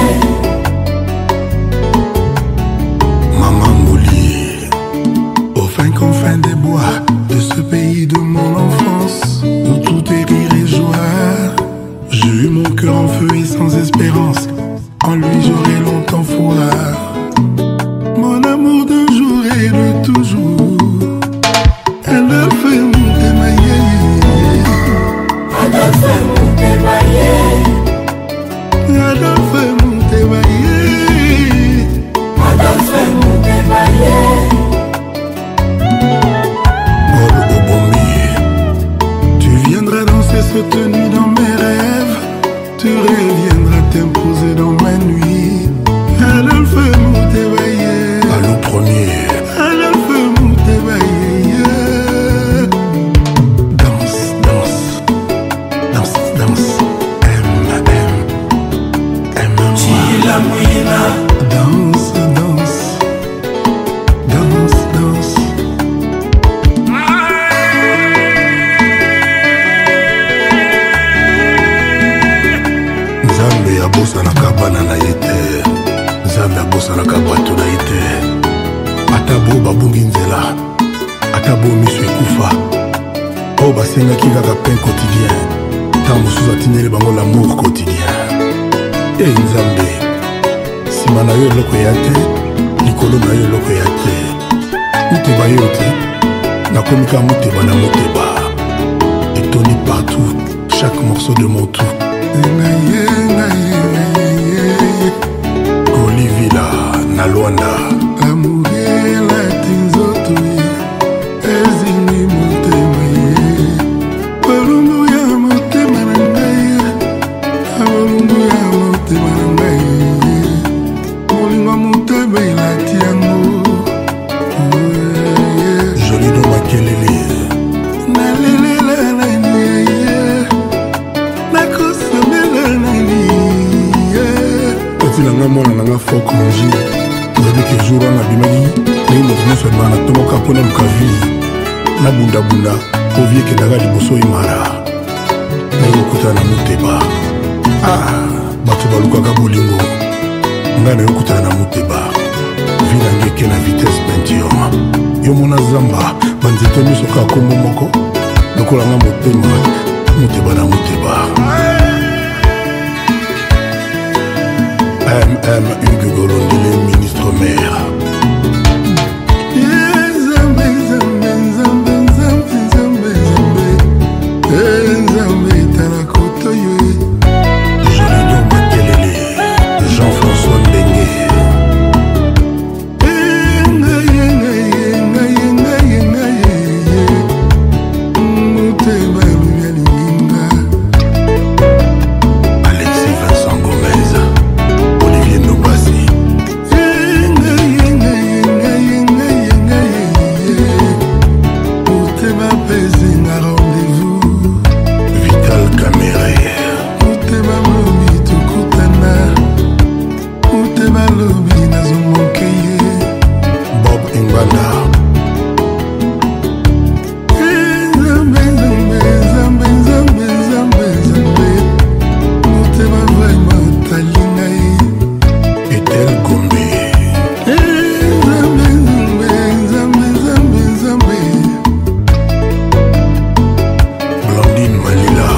Maman Mouli, aux fins confins des bois de ce pays de mon enfance où tout est rire et joie. J'ai eu mon cœur en feu et sans espérance. En lui j'aurai longtemps foi. Mon amour d'un jour et de toujours. Adolphe motema ye. Adolphe motema ye Adolphe motema ye. Adolphe motema ye Paul Obombi, tu viendras danser cette nuit dans mes rêves. Tu reviendras t'imposer dans ma nuit. Adolphe motema ye. Allô premier. Adolphe motema ye. Danse, danse, danse, danse. Aime-moi. Cilamwina Danse, danse, danse, danse. Nzambe abosanaka bana na ye te Nzambe abosanaka bato na ye te ata bo babungi nzela ata bo miso ekufa oyo basengaki kaka pain quotidien ntango mosusu atindeli bango lamour quotidien e Nzambe nsima na yo eloko eya te likolo na yo eloko eya te moteba yo te nakomi kaka moteba na moteba etondi partout chaque morceau de mon tout Olivila na Luanda Amour elati nzoto ye ezingi motema ye bolumbu ya motema na ngai bolumbu ya motema na ngai molingo motema elati yango Jolido Makelele nalelela nani ye nakosambela nani ye otilanga mwana nanga fo congé oyebi ke jour wana abimaki ndenge moto nyonso alibaka na tomoka mpo na luka vi nabundabunda ovie ekendaka liboso imara ndenge okutana na moteba bato balukaka bolingo ngai na yo okutana na moteba vi nange eke na vitesse pentium yo mona zamba banzete nyonso kaka kombo moko lokolanga motema moteba na moteba Hugues Golondele, ministre maire. Nzambe, Nzambe, Nzambe, Nzambe, Nzambe, Nzambe, Nzambe, Tarakoto ye. Jolido Makelele, Jean-François Ndenge. Alexis Vincent Gomez, Olivier Nobasi. Vital Caméré. Bob Imbanda. Etel Gombe. Blandine Malila.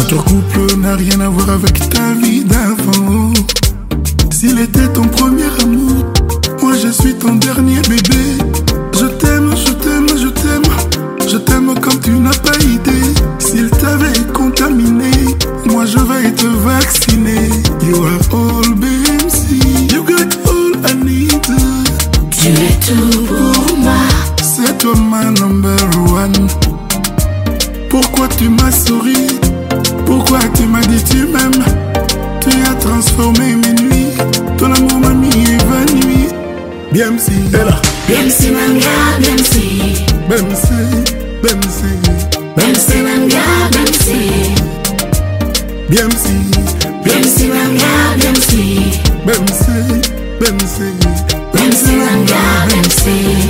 Notre couple n'a rien à voir avec ta vie d'avant. S'il était ton premier amour, moi je suis ton dernier bébé. Je t'aime, je t'aime, je t'aime. Je t'aime comme tu n'as pas idée. S'il t'avait contaminé, moi je vais te vacciner. You are all BMC, you got all I need. Tu es tout pour moi. C'est toi ma number one. Pourquoi tu m'as souri? Pourquoi tu m'as dit tu m'aimes? Tu as transformé mes nuits. Ton amour m'a mis évanoui. BMC, Bella. BMC manga, BMC. BMC, BMC. BMC manga, BMC. BMC, BMC manga, BMC. BMC, BMC. BMC manga, BMC.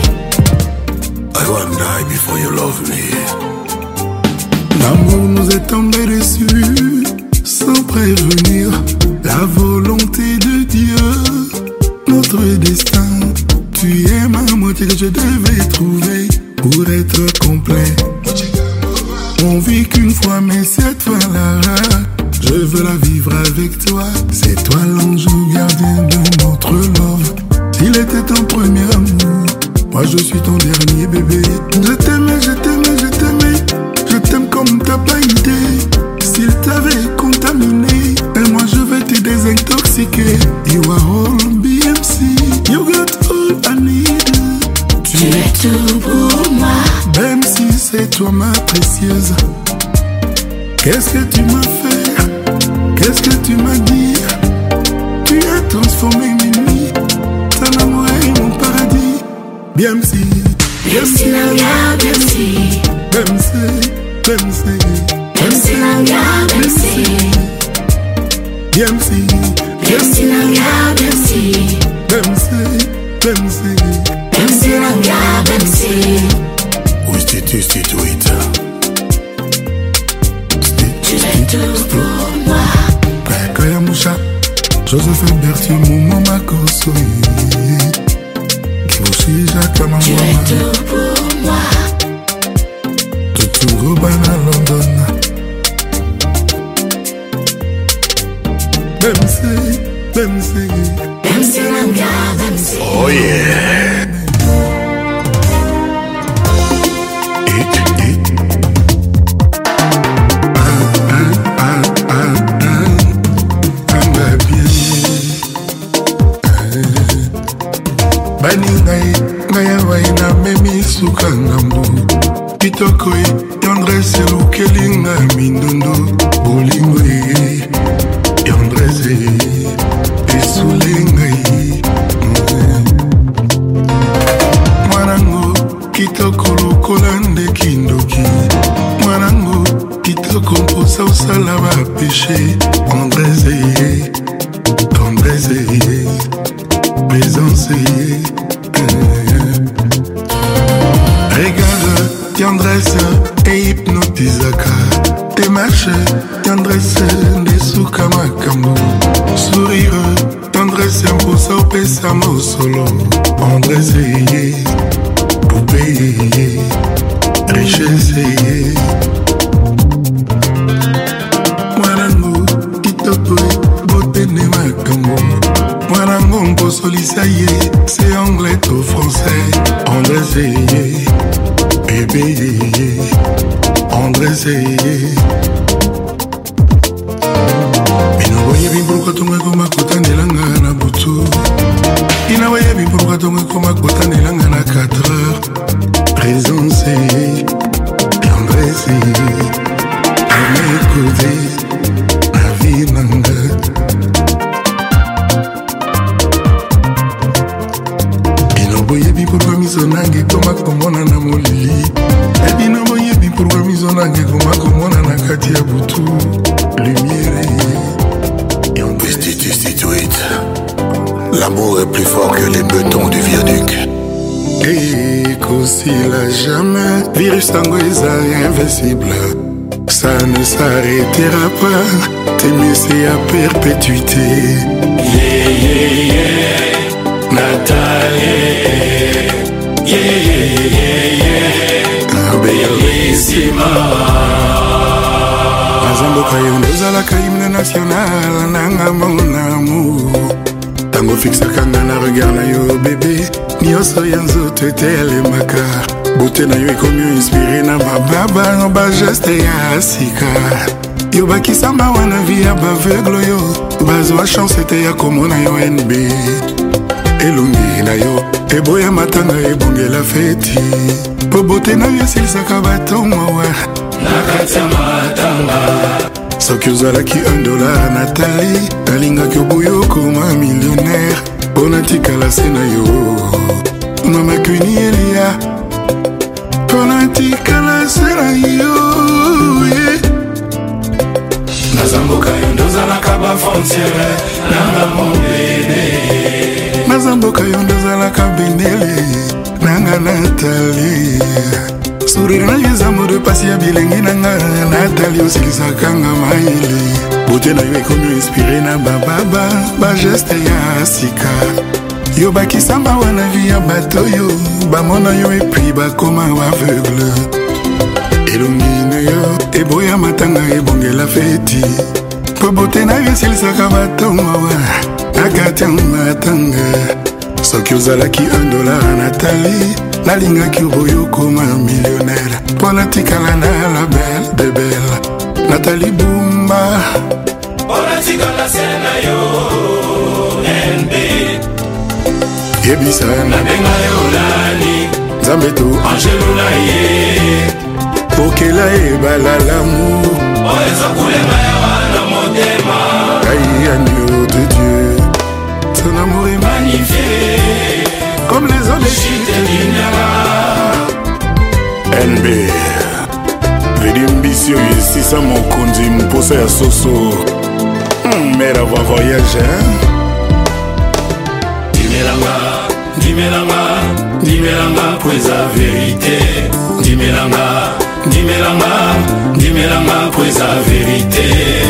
I won't die before you love me. L'amour nous est tombé dessus sans prévenir. La volonté de Dieu, notre destin. Tu es ma moitié que je devais trouver pour être complet. On vit qu'une fois, mais cette fois-là, je veux la vivre avec toi. C'est toi l'ange gardien de notre love. S'il était ton premier amour, moi je suis ton dernier bébé. Je t'aimais, je t'aimais, je t'aimais. Je t'aime comme t'as pas idée. S'il t'avait contaminé, et moi je vais te désintoxiquer. You are all BMC, you got all I need. Tu es tout pour moi. Même si c'est toi ma précieuse. Qu'est-ce que tu m'as fait? Qu'est-ce que tu m'as dit? Tu as transformé mes nuits. Ton amour est mon paradis. BMC, BMC manga, BMC. BMC, BMC. BMC manga, BMC. BMC, BMC manga, BMC. BMC, BMC. BMC manga, BMC. Où est-ce que tu Tu es tout pour moi. Kaya Moucha, Joseph Berthier, Momo Makoso. Kiboshi Jacques Tu es Mamouama. tout pour moi. Tutu Robana London. BMC, BMC. BMC manga, BMC. Oh yeah. Bani ngai waina memi suka ngambu kitoko tendresse lukelinga mindondo bolingo tendresse esulenga mwanango kitoko lokola nde kindoki mwanango kitoko mposa osala bapeshe tendresse présence. Regarde, tendresse et hypnotisaka. Démarche, tendresse, des souka makambo. Sourire, tendresse, imposa au pesama au solo. Tendresse, poupée, richesse. Mwanango, kitoko, beauté ne makambo. Mwanango mposolisa ye, c'est anglais au français. André Zeye, bébé André Zeye. Binawaye bimburuka tonga koma kotanelanga na butu. Binawaye bimburuka tonga koma kotanelanga na 4 heures. Présence André Zeye, à mes côtés, la vie nanga. Boyebi pourquoi misonange koma komona na molili. Ebino boyebi pourquoi misonange koma komona na kati ya butu. Lumière et on L'amour est plus fort que les bétons du viaduc. Et qu'oscille jamais. Virus tango est invincible. Ça ne s'arrêtera pas. T'aimer c'est à perpétuité. Yeah, yeah, yeah. Nathalie. Yeah, yeah, yeah, yeah. Bellissima. Nazamboka yo ndozalaka hymne national nanga mon amour. Tango fixaka nga na regard na yo bébé, nyonso ya nzoto etelemaka. Beauté na yo ekomi yo inspiré na bababa no bageste ya sika. Yo bakisamba wana vi ya baveugle yo, bazwa chance ete ya komona yo NB. Elongi na yo eboya matanga ebongela feti, po beauté na yo esilisaka batongo wa nakati ya matanga. Soki ozalaki $1 Nathalie, nalingaki oboyo koma millionnaire, mpona tikala se na yo mama Queenie Elia, mpona tikala se na yo. Nazamboka yo ndozalaka bafrontiere nanga mobele, nazamboka yo ndozalaka bendele nanga Nathalie. Sourire na yo eza mode pasi ya bilengi nanga Nathalie, osilisaka nga maele. Beauté na yo ekomi inspiré na bababa bageste ya sika. Yo bakisamba wana vi ya bato yo, bamona yo epui bakoma aveugle. Elongi na yo eboya matanga ebongela feti, po beauté na yo esilisaka batongo wa nakati ya matanga. Soki ozalaki $1 Nathalie, nalingaki oboyo koma millionnaire, mpona tikala na la belle de belle Nathalie Bumba, mpona tikala se na yo NB. Yebisa nabenga yo nani nzambe to angelo na ye, pokela ebala l'amour oyo ezokulenga ya wana motema. Kai agneau de Dieu, son amour est magnifié comme les eaux de Chitelinyaga. NB Vidimbisi oyo esisa mokonzi mposa ya soso. Mère avoir voyagé. Dimelanga pues la vérité. Dimelanga pues la vérité.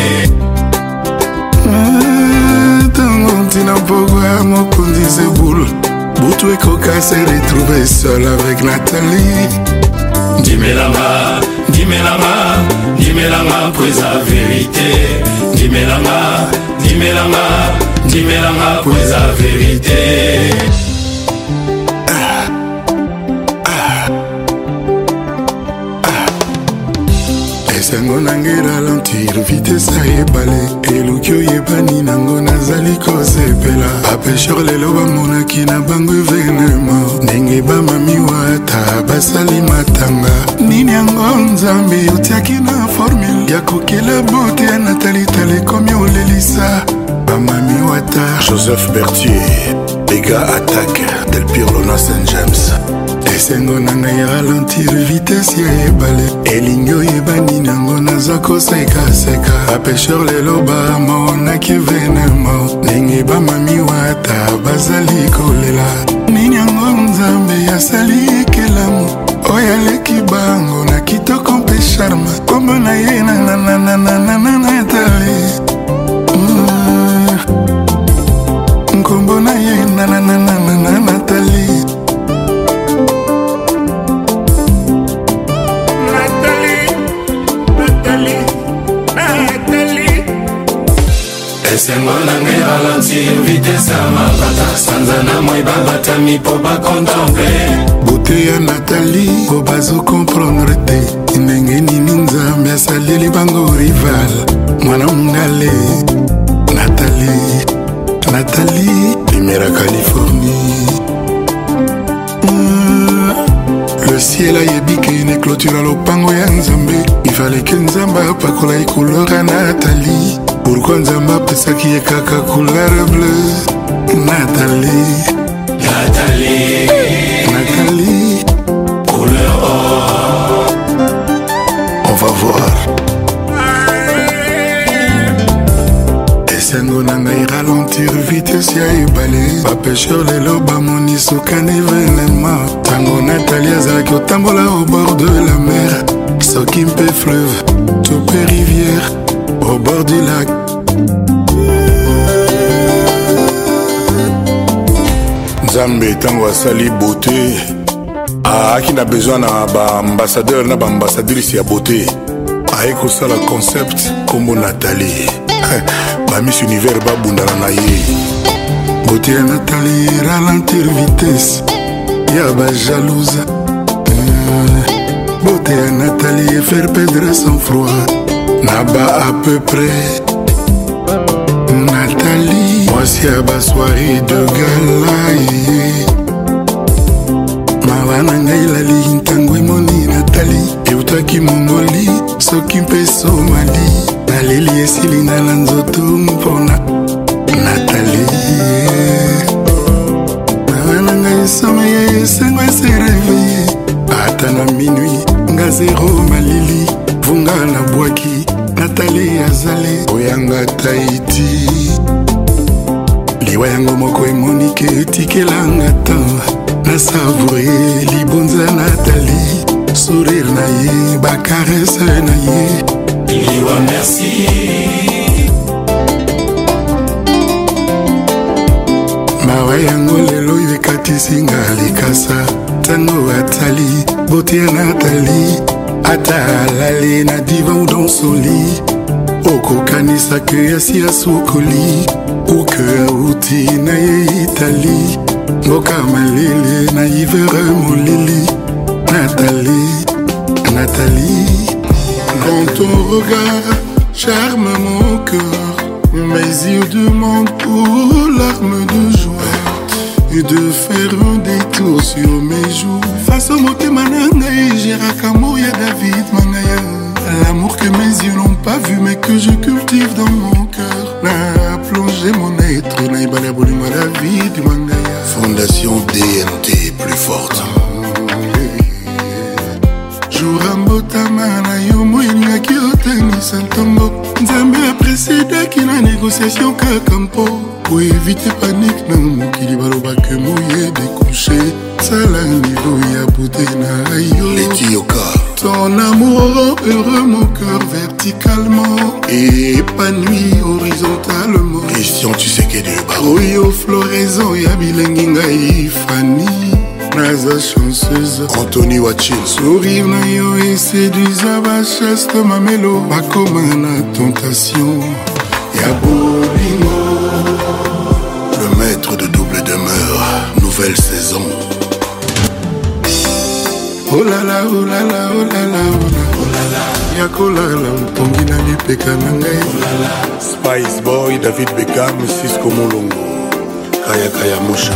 Tango ntina pokwa mokonzi se boule, butu ekoka se retrouver seul avec Nathalie. Dimelanga pues la vérité. Dimelanga pues la vérité. Esengo nange ralentir vitesse ebale, eluki oyebani nango nazali kozepela. Bapesheur lelo bamonaki na bango evenema, ndenge bamami wata basali matanga. Nini yango nzambe otiaki na formule ya kokela bote ya Nathalie tale komi olelisa bamami wata. Joseph Berthier, Ega Attaque Del Pirlo Saint James. Esengo nanga ya ralentir vitesse ya ebale, elingi oyebani nango naza kosekaseka. Bapesheur lelo bamonaki venema, ndenge bamami wata bazali kolela. Nini yango nzambe asali ekelamu oyo aleki bango na kitoko mpe charme, kombo na ye Nathalie. Nkombo na ye Nathalie. Esengo nange ralentir vitesse ya mabata, sanza na moi babatami po bakontemple. Beauté ya Nathalie po bazo comprendre te, ndenge nini nzambe asaleli bango rival. Mwana mungale Nathalie Primera Californie. Le ciel a yebi que une clôture à l'opango ya nzambe. Il fallait que nzamba apakola couleur à Nathalie. Pourquoi nzamba pesaki ye kaka couleur bleue? Nathalie couleur or. On va voir. Esengo nanga i ralentir vitesse ya ebale, bapesheur lelo bamoni sokana événement. Tango Nathalie azalaki otambola au bord de la mer, soki mpe fleuve to mpe rivière au bord du lac. Nzambe tango asali beauté, aki na besoin na ba ambassadeur na ba ambassadrice ya beauté, aekosala concept kombo Nathalie Miss Univers babundana na ye beauté ya Nathalie ralentir vitesse ya bajalouse beauté ya Nathalie faire perdre son froid naba à peu près Nathalie mwasi ya basoirée de gala mawa na ngai lali ntango emoni Nathalie eutaki monoli soki mpe somali naleli esilinga na nzoto mpona Nathalie mawa na ngai esome ya esengo ese réveillé ata na minuit nga zero malili vunga na bwaki Nathalie azale oyanga Tahiti liwa yango moko emonike etikelanga tan na savoure libonza Nathalie sourire na ye bakarese na ye liwa merci mawa yango lelo yo ekatisinga likasa ntango atali beauté ya Nathalie ata alali na divan ou dans son lit okokanisa ke asi asukoli uke auti na ye Italie mboka malele na ivere molili Nathalie quand ton regard charme mon cœur mes yeux demandent pour larmes de joie et de faire un détour sur mes joues face au motema na ngai Jéraka ya David Mangaya l'amour que mes yeux n'ont pas vu mais que je cultive dans mon cœur na plongé mon être na ibala bolingo David Mangaya Fondation DMT plus forte Jourambotama na yo moyingaki otanisa ntongo Nzambe apresedaki na négociation kaka mpo po éviter panique na mokili balobake moye découché sala niveau ya beauté na yo Letioka ton amour heureux mon cœur verticalement et épanoui horizontalement Christian tu sais que Dieu barreau oyo floraison ya bilengi ngai Fanny naza chanceuse Anthony Wachil sourire na yo et séduisa bachaste mamelo bakoma na tentation ya bolingo le maître de double demeure nouvelle saison oh là là oh là là oh là là oh là là ya kolala mpongi na lipeka na ngai Spice Boy David Beckham Cisco Molongo Kaya Mosha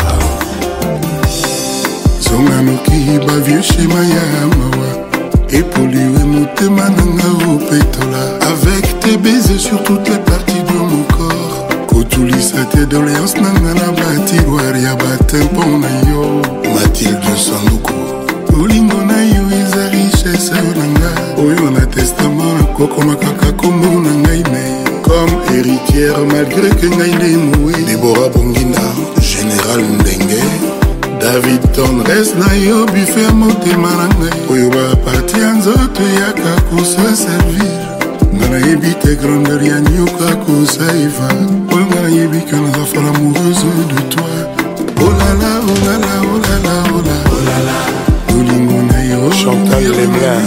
zonga noki bavieux schéma ya mawa époliwe motema nanga opetola avec tes baisers sur toutes les parties de mon corps kotulisa tes doléances nanga na batiroire ya batempo na yo Mathilde Sanduku olingo na yo eza richesse nanga oyo na testament nakokoma kaka kombo na ngai me comme héritière malgré que ngai nde mowe Deborah Bongina Général Ndenge David tendresse na yo buffet ya motema na ngai oyo baparti ya nzoto yaka kosa servir nga nayebi te grandeur ya nyoka kosaiva oyo nga nayebi ke naza folle amoureuse de toi olala olala olala olala olingo na yo Chantal Lemia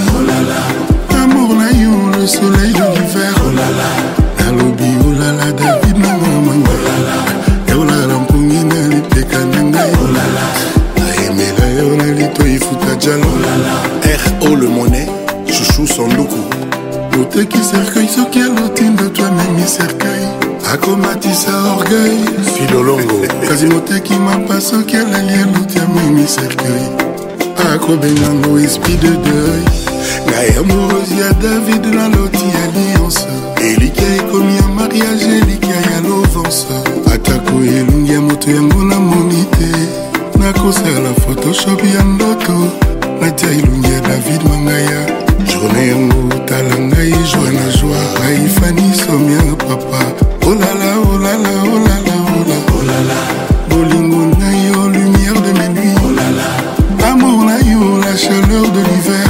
amour na yo le soleil de l'hiver nalobi olala David nangamanga olala mpongi na lipeka na ngai naemela yo na litoi futa jalo R.O. Le Monnaie Chouchou Sanduku oteki cercueil soki alotine de toi-même mi cercueil akomatisa orgueil Filolongo kasi moteki mapa soki alali aloti amemi cercueil akobengango esprit de deuil ngai amoureuse ya David naloti alliance elikia ekomi ya mariage elikia ya lovance atako elungi ya moto yango namoni te nakosala photoshop ya ndoto natia elungi ya David Mangaya journée yango tala ngai joie na joie ngai Fanny somia papa olala olala olala olala bolingo na yo lumière de mes nuits amour na yo la chaleur de l'hiver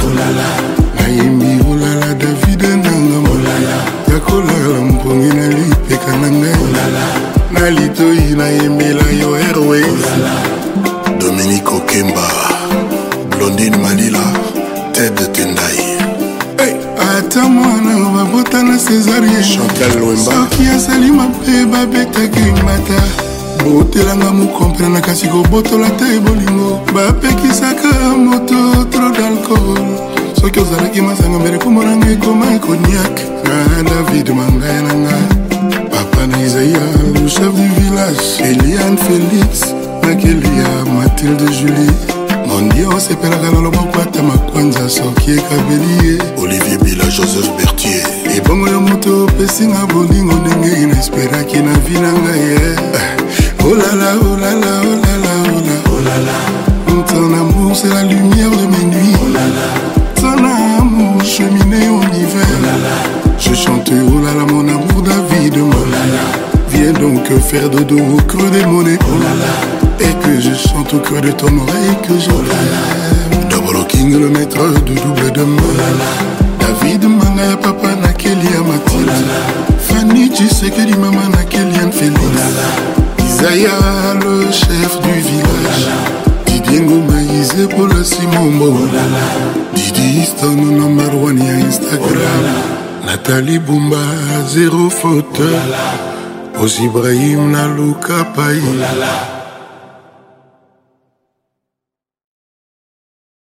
nayembi olala David nanga yakolala mpongi na lipeka na ngai na litoi nayembela yo Airways Dominique Okemba Blondine Malila Ted Tendai hey, ata mwana babotana césarien soki asali mabe babetaki mata botelanga mokompena na kasi kobotola te bolingo bapekisaka moto tro d'alcool soki ozalaki masanga mbele komonanga ekoma cognac na David mangaya nanga papa na Isaïa le chef du village Eliane Félix na Kelia Mathilde Julie mondi osepelaka na loboko ata makwanza soki ekabeli ye Olivier Bila Joseph Bertier ebongo yo moto opesinga bolingo ndenge inesperaki na vi na ngai olala olala olala olala ton amour c'est la lumière de mes nuits ton amour cheminé en hiver je chante olala mon amour David viens donc faire dodo au creux de mon épaule et que je chante au creux de ton oreille que je t'aime Double King le maître de double de David Mangaya papa na Kelia Mathilde Fanny tu sais que di maman na Keliane Félix Isaïa le chef du village Didier Ngoma Isé pour le Simombo Didi Easton number one ya Instagram Nathalie Bumba zéro faute Os Ibrahim na Luka Pai